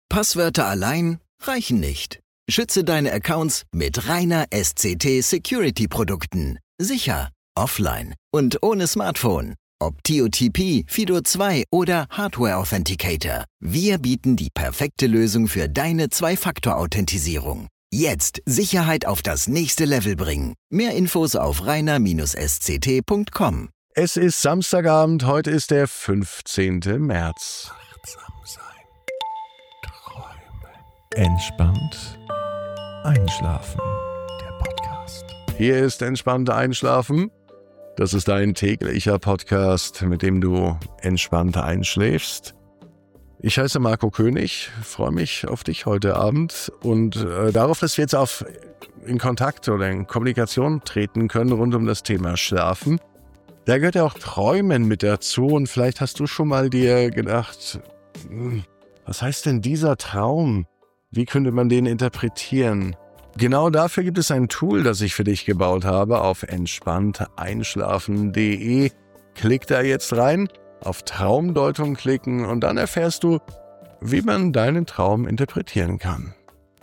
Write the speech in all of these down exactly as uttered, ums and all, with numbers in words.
Passwörter allein reichen nicht. Schütze deine Accounts mit reiner S C T-Security-Produkten. Sicher, offline und ohne Smartphone. Ob T O T P, FIDO zwei oder Hardware Authenticator. Wir bieten die perfekte Lösung für deine Zwei-Faktor-Authentisierung. Jetzt Sicherheit auf das nächste Level bringen. Mehr Infos auf reiner S C T punkt com. Es ist Samstagabend, heute ist der fünfzehnten März. Achtsam sein, träumen, entspannt einschlafen. Der Podcast. Hier ist Entspannt Einschlafen. Das ist ein täglicher Podcast, mit dem du entspannt einschläfst. Ich heiße Marco König, freue mich auf dich heute Abend und äh, darauf, dass wir jetzt auf, in Kontakt oder in Kommunikation treten können rund um das Thema Schlafen. Da gehört ja auch Träumen mit dazu und vielleicht hast du schon mal dir gedacht, was heißt denn dieser Traum? Wie könnte man den interpretieren? Genau dafür gibt es ein Tool, das ich für dich gebaut habe auf entspannt einschlafen punkt de. Klick da jetzt rein, auf Traumdeutung klicken und dann erfährst du, wie man deinen Traum interpretieren kann.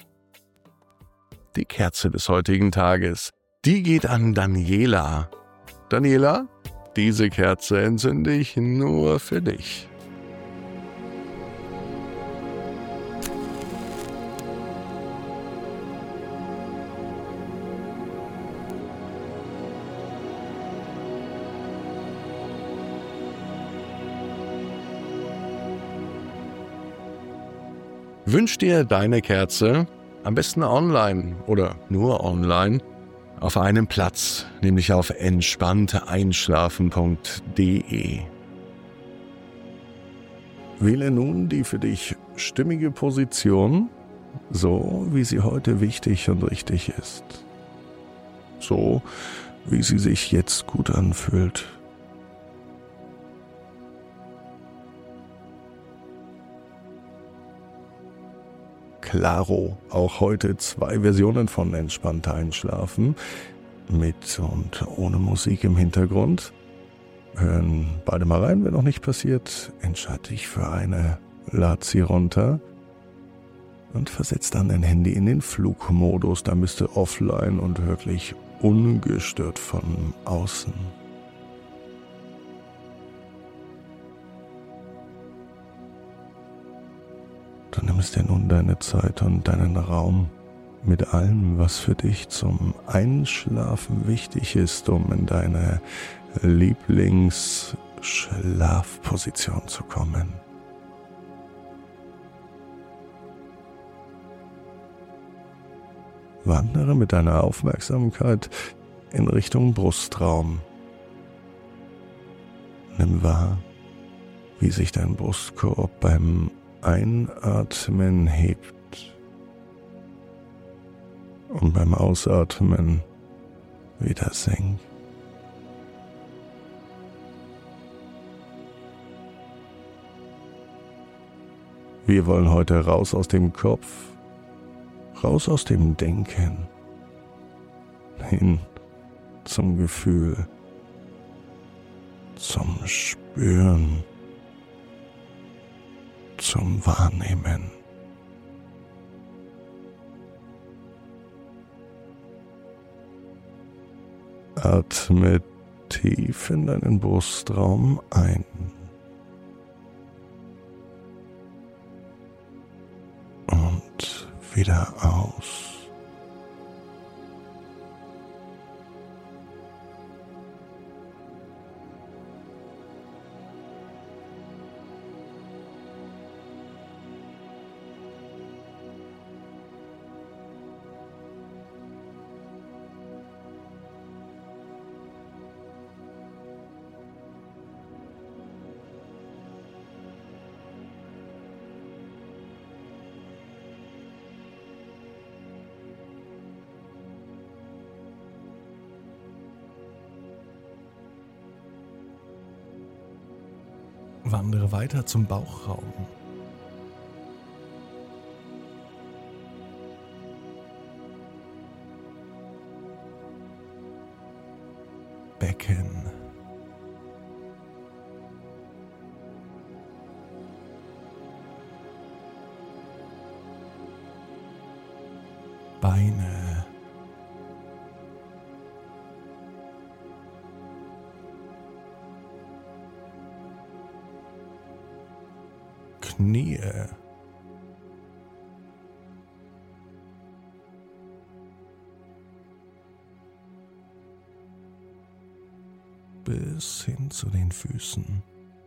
Die Kerze des heutigen Tages, die geht an Daniela. Daniela, diese Kerze entzünde ich nur für dich. Wünsch dir deine Kerze, am besten online oder nur online, auf einem Platz, nämlich auf entspannt einschlafen punkt de. Wähle nun die für dich stimmige Position, so wie sie heute wichtig und richtig ist. So wie sie sich jetzt gut anfühlt. Klaro, auch heute zwei Versionen von Entspannt Einschlafen, mit und ohne Musik im Hintergrund. Hören beide mal rein, wenn noch nicht passiert, entscheide dich für eine, lad sie runter und versetz dann dein Handy in den Flugmodus, dann bist du offline und wirklich ungestört von außen. Du nimmst dir nun deine Zeit und deinen Raum mit allem, was für dich zum Einschlafen wichtig ist, um in deine Lieblingsschlafposition zu kommen. Wandere mit deiner Aufmerksamkeit in Richtung Brustraum. Nimm wahr, wie sich dein Brustkorb beim Einatmen hebt und beim Ausatmen wieder senkt. Wir wollen heute raus aus dem Kopf, raus aus dem Denken, hin zum Gefühl, zum Spüren, zum Wahrnehmen. Atme tief in deinen Brustraum ein. Und wieder aus. Wandere weiter zum Bauchraum. Becken. Beine, Knie, bis hin zu den Füßen.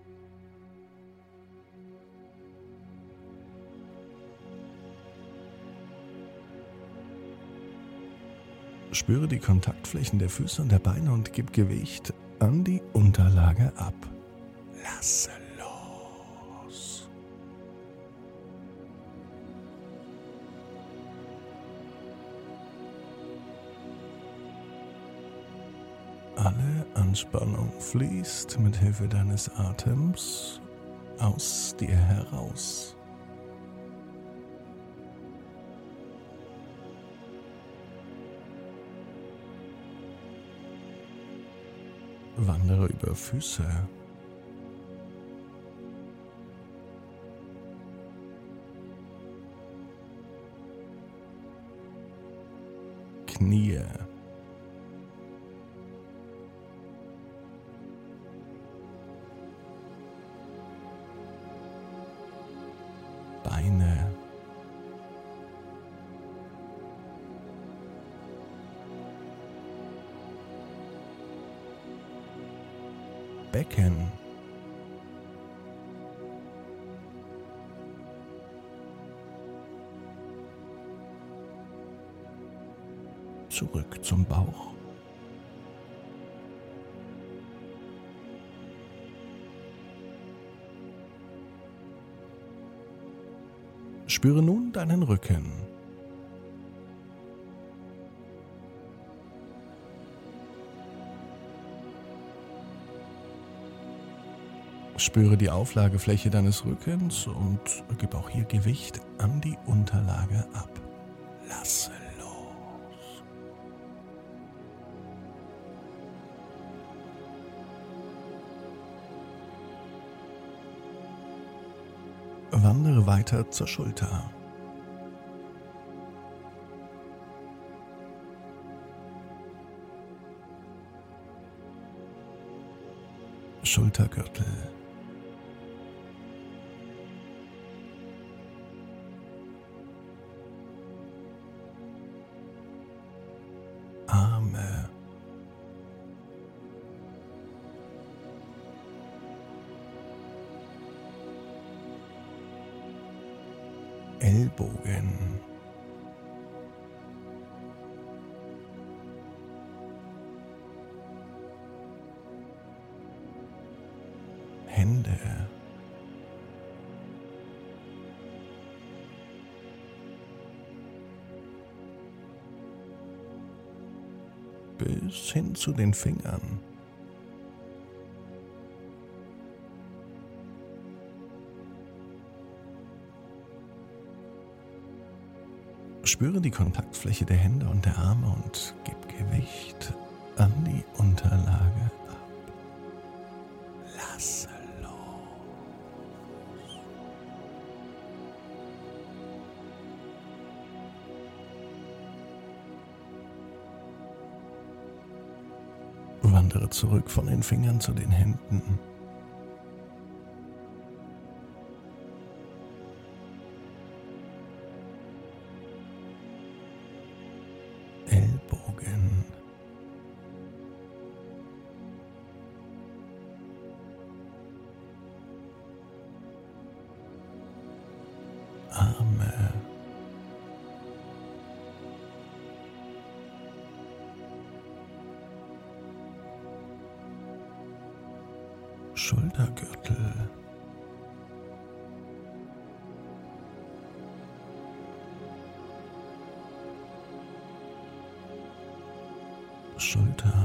Spüre die Kontaktflächen der Füße und der Beine und gib Gewicht an die Unterlage ab. Lasse los. Alle Anspannung fließt mit Hilfe deines Atems aus dir heraus. Wandere über Füße, Knie, Beine, Becken, zurück zum Bauch, spüre nun deinen Rücken. Spüre die Auflagefläche deines Rückens und gib auch hier Gewicht an die Unterlage ab. Lasse los. Wandere weiter zur Schulter. Schultergürtel. Arme, Ellbogen, Hände, bis hin zu den Fingern. Spüre die Kontaktfläche der Hände und der Arme und gib Gewicht an die Unterlage ab. Lasse los. Wandere zurück von den Fingern zu den Händen. Ellbogen. Arme. Schultergürtel, Schulter,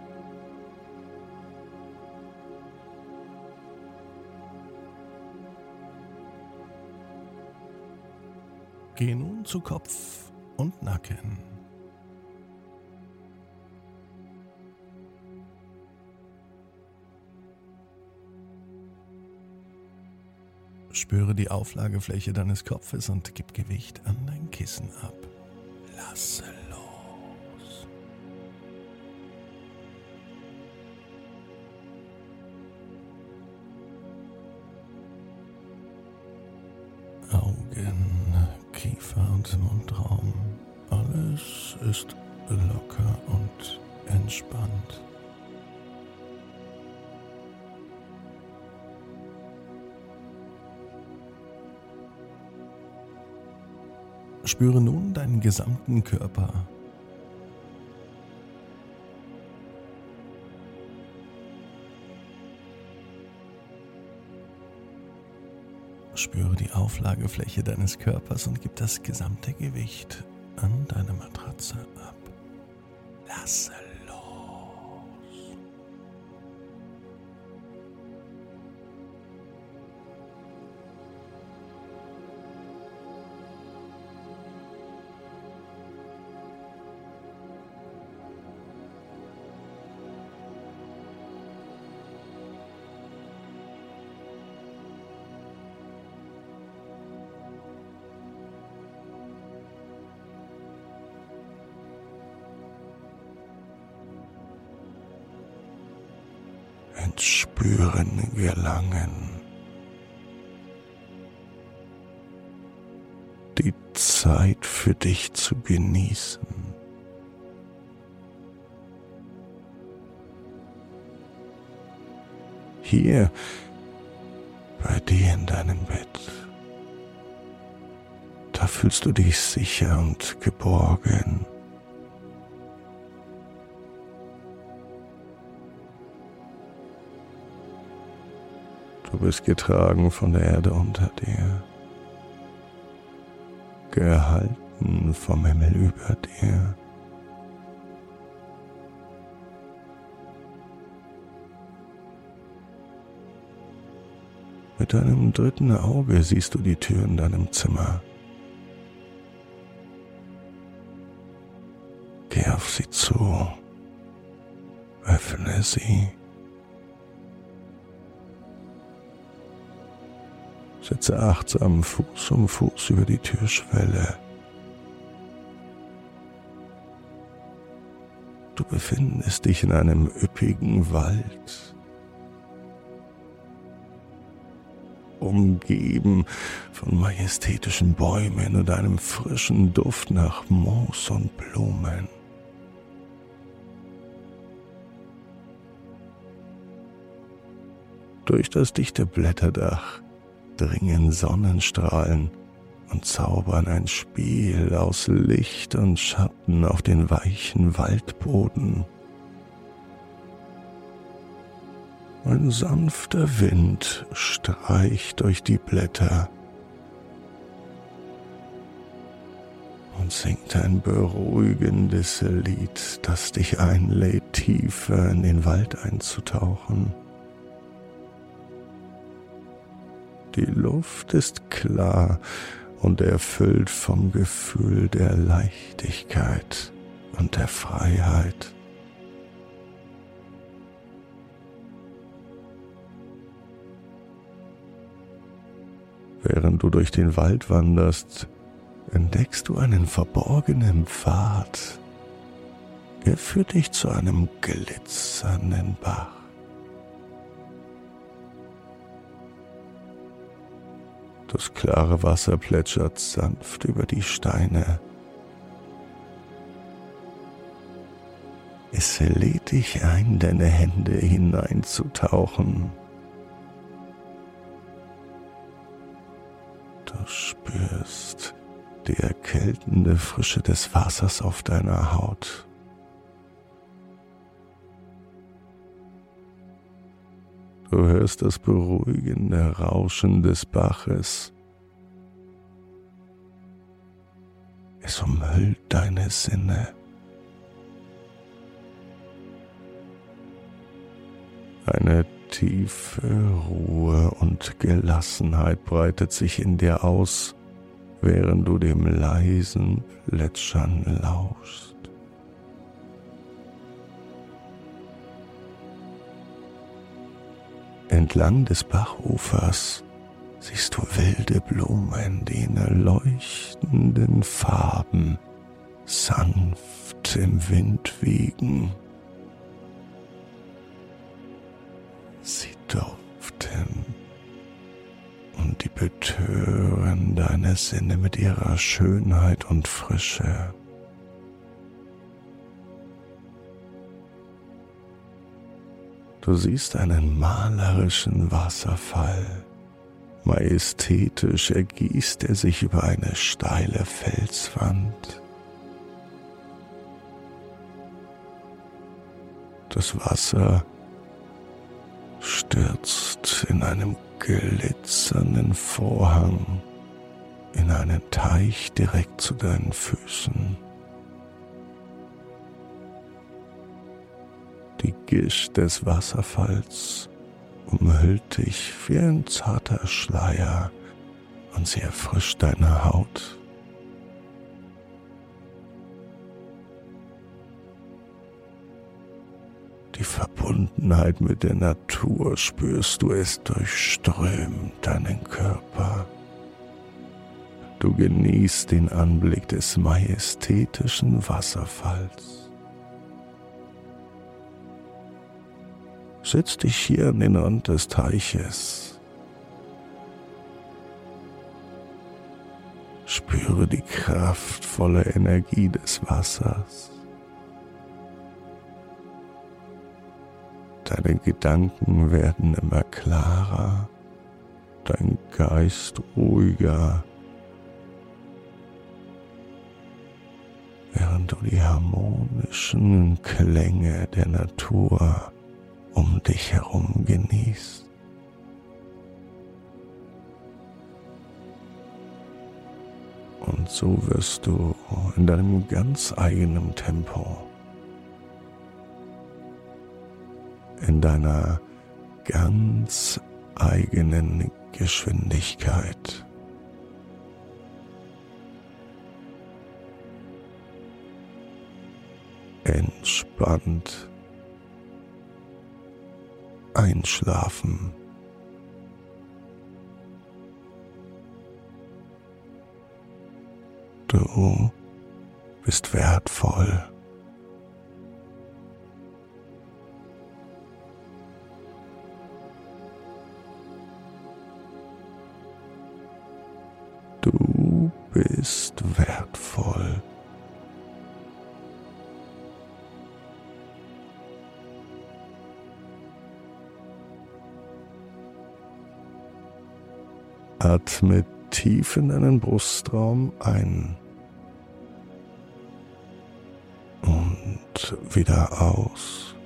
geh nun zu Kopf und Nacken. Spüre die Auflagefläche deines Kopfes und gib Gewicht an dein Kissen ab. Lasse los. Augen, Kiefer und Mundraum. Alles ist locker und entspannt. Spüre nun deinen gesamten Körper. Spüre die Auflagefläche deines Körpers und gib das gesamte Gewicht an deine Matratze ab. Lasse los. Ins Spüren gelangen. Die Zeit für dich zu genießen. Hier bei dir in deinem Bett. Da fühlst du dich sicher und geborgen. Du bist getragen von der Erde unter dir, gehalten vom Himmel über dir. Mit deinem dritten Auge siehst du die Tür in deinem Zimmer. Geh auf sie zu, öffne sie. Setze achtsam Fuß um Fuß über die Türschwelle. Du befindest dich in einem üppigen Wald, umgeben von majestätischen Bäumen und einem frischen Duft nach Moos und Blumen. Durch das dichte Blätterdach dringen Sonnenstrahlen und zaubern ein Spiel aus Licht und Schatten auf den weichen Waldboden. Ein sanfter Wind streicht durch die Blätter und singt ein beruhigendes Lied, das dich einlädt, tiefer in den Wald einzutauchen. Die Luft ist klar und erfüllt vom Gefühl der Leichtigkeit und der Freiheit. Während du durch den Wald wanderst, entdeckst du einen verborgenen Pfad. Er führt dich zu einem glitzernden Bach. Das klare Wasser plätschert sanft über die Steine. Es lädt dich ein, deine Hände hineinzutauchen. Du spürst die erkältende Frische des Wassers auf deiner Haut. Du hörst das beruhigende Rauschen des Baches. Es umhüllt deine Sinne. Eine tiefe Ruhe und Gelassenheit breitet sich in dir aus, während du dem leisen Plätschern lauschst. Entlang des Bachufers siehst du wilde Blumen, die in leuchtenden Farben sanft im Wind wiegen. Sie duften und die betören deine Sinne mit ihrer Schönheit und Frische. Du siehst einen malerischen Wasserfall. Majestätisch ergießt er sich über eine steile Felswand. Das Wasser stürzt in einem glitzernden Vorhang in einen Teich direkt zu deinen Füßen. Die Gischt des Wasserfalls umhüllt dich wie ein zarter Schleier und sie erfrischt deine Haut. Die Verbundenheit mit der Natur spürst du, es durchströmt deinen Körper. Du genießt den Anblick des majestätischen Wasserfalls. Setz dich hier an den Rand des Teiches. Spüre die kraftvolle Energie des Wassers. Deine Gedanken werden immer klarer, dein Geist ruhiger, während du die harmonischen Klänge der Natur um dich herum genießt. Und so wirst du in deinem ganz eigenen Tempo, in deiner ganz eigenen Geschwindigkeit entspannt einschlafen. Du bist wertvoll. Du bist wertvoll. Atme tief in deinen Brustraum ein und wieder aus.